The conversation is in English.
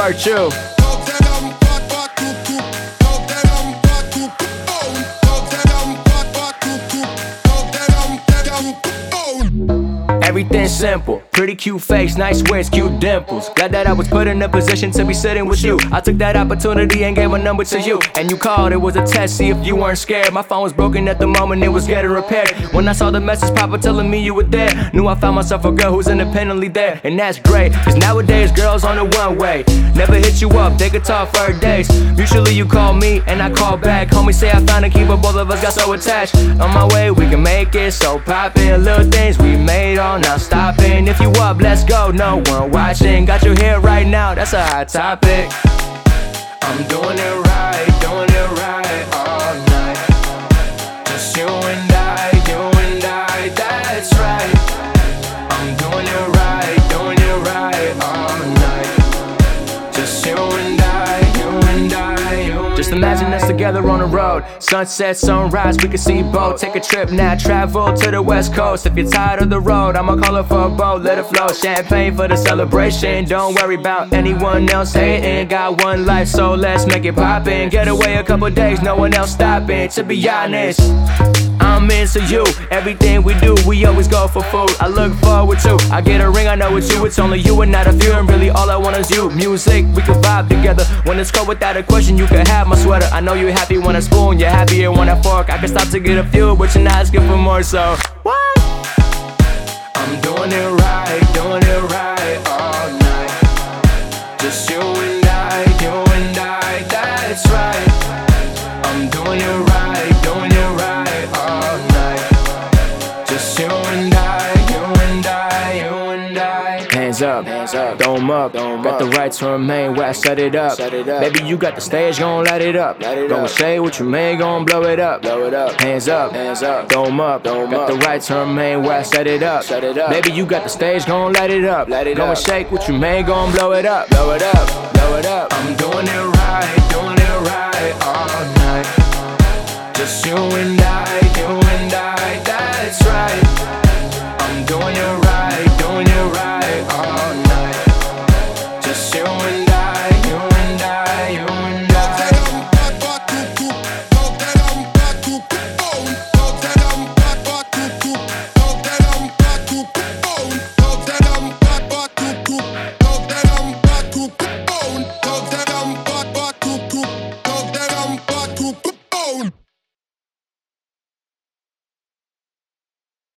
virtue. Everything simple, pretty cute face, nice waist, cute dimples. Glad that I was put in a position to be sitting with you. I took that opportunity and gave my number to you. And you called, it was a test, see if you weren't scared. My phone was broken at the moment, it was getting repaired. When I saw the message pop up telling me you were there, knew I found myself a girl who's independently there. And that's great, cause nowadays girls on the one way. Never hit you up, they could talk for days. Usually you call me and I call back. Homie say I found a keeper, both of us got so attached. On my way, we can make it so poppin'. Little things we made on, now stopping. If you up, let's go, no one watching. Got you here right now, that's a hot topic. I'm doing it right all night. Just you and I, that's right. I'm doing it right all night. Just you and I. Just imagine us together on the road. Sunset, sunrise, we can see both. Take a trip now, travel to the west coast. If you're tired of the road, I'ma call it for a boat. Let it flow, champagne for the celebration. Don't worry about anyone else hating. Got one life, so let's make it poppin'. Get away a couple days, no one else stopping. To be honest, I'm into you. Everything we do, we always go for food. I look forward to, I get a ring, I know it's you. It's only you and not a few, and really all I want is you. Music, we can vibe together. When it's cold without a question, you can have my sweater. I know you're happy when I spoon, you're happier when I fork. I can stop to get a few, but you're not asking for more, so what? I'm doing it right all night. Just you and I, that's right. I'm doing it right all night. Just you and I. Hands up, throw 'em up. Got the right to remain where I set it up. Baby, you got the stage, gon' light it up. Gon' shade what you made, gon' blow it up. Hands up, throw 'em up. Got the right to remain where I set it up. Baby, you got the stage, gon' light it up. Gon' shake what you made, gon' blow it up. I'm doing it right all night. Just you and I.